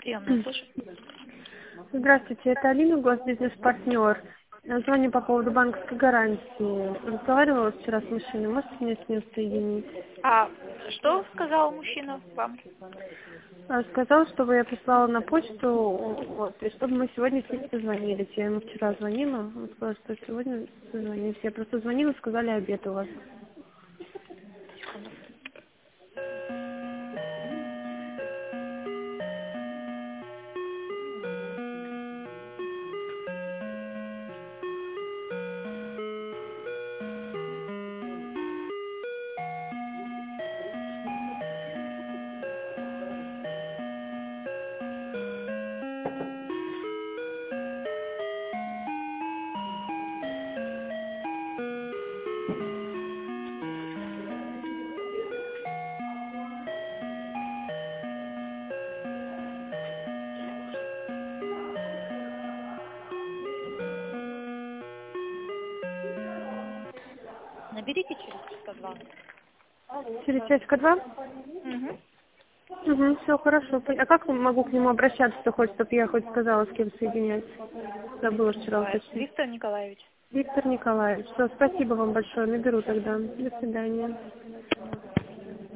Приемная, слушай. Здравствуйте, это Алина, госбизнес-партнер. Звоню по поводу банковской гарантии. Разговаривала вчера с мужчиной, можете меня с ним соединить? А что сказал мужчина вам? Сказал, чтобы я прислала на почту, вот, и чтобы мы сегодня с ним созвонились. Я ему вчера звонила, он сказал, что сегодня созвонились. Я просто звонила, сказали, обед у вас. Секунду. Наберите через часа два. Через часика два? Угу. Угу, все хорошо. А как могу к нему обращаться, хоть, чтобы я хоть сказала, с кем соединять? Забыла вчера уточнить. Виктор Николаевич. Виктор Николаевич. Все, спасибо вам большое. Наберу тогда. До свидания.